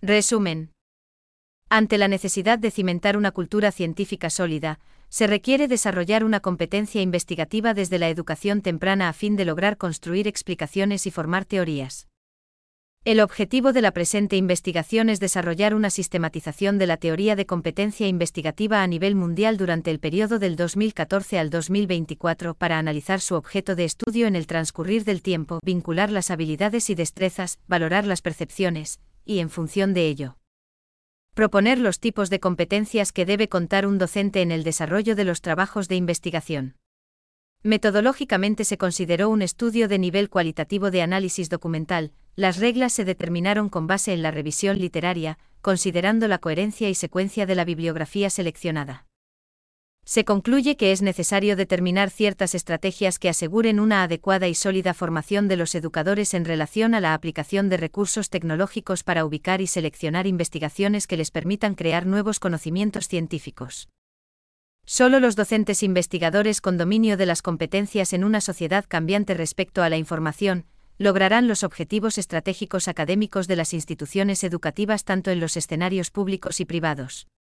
Resumen. Ante la necesidad de cimentar una cultura científica sólida, se requiere desarrollar una competencia investigativa desde la educación temprana a fin de lograr construir explicaciones y formar teorías. El objetivo de la presente investigación es desarrollar una sistematización de la teoría de competencia investigativa a nivel mundial durante el periodo del 2014 al 2024 para analizar su objeto de estudio en el transcurrir del tiempo, vincular las habilidades y destrezas, valorar las percepciones, y en función de ello, proponer los tipos de competencias que debe contar un docente en el desarrollo de los trabajos de investigación. Metodológicamente se consideró un estudio de nivel cualitativo de análisis documental. Las reglas se determinaron con base en la revisión literaria, considerando la coherencia y secuencia de la bibliografía seleccionada. Se concluye que es necesario determinar ciertas estrategias que aseguren una adecuada y sólida formación de los educadores en relación a la aplicación de recursos tecnológicos para ubicar y seleccionar investigaciones que les permitan crear nuevos conocimientos científicos. Solo los docentes investigadores con dominio de las competencias en una sociedad cambiante respecto a la información, lograrán los objetivos estratégicos académicos de las instituciones educativas tanto en los escenarios públicos y privados.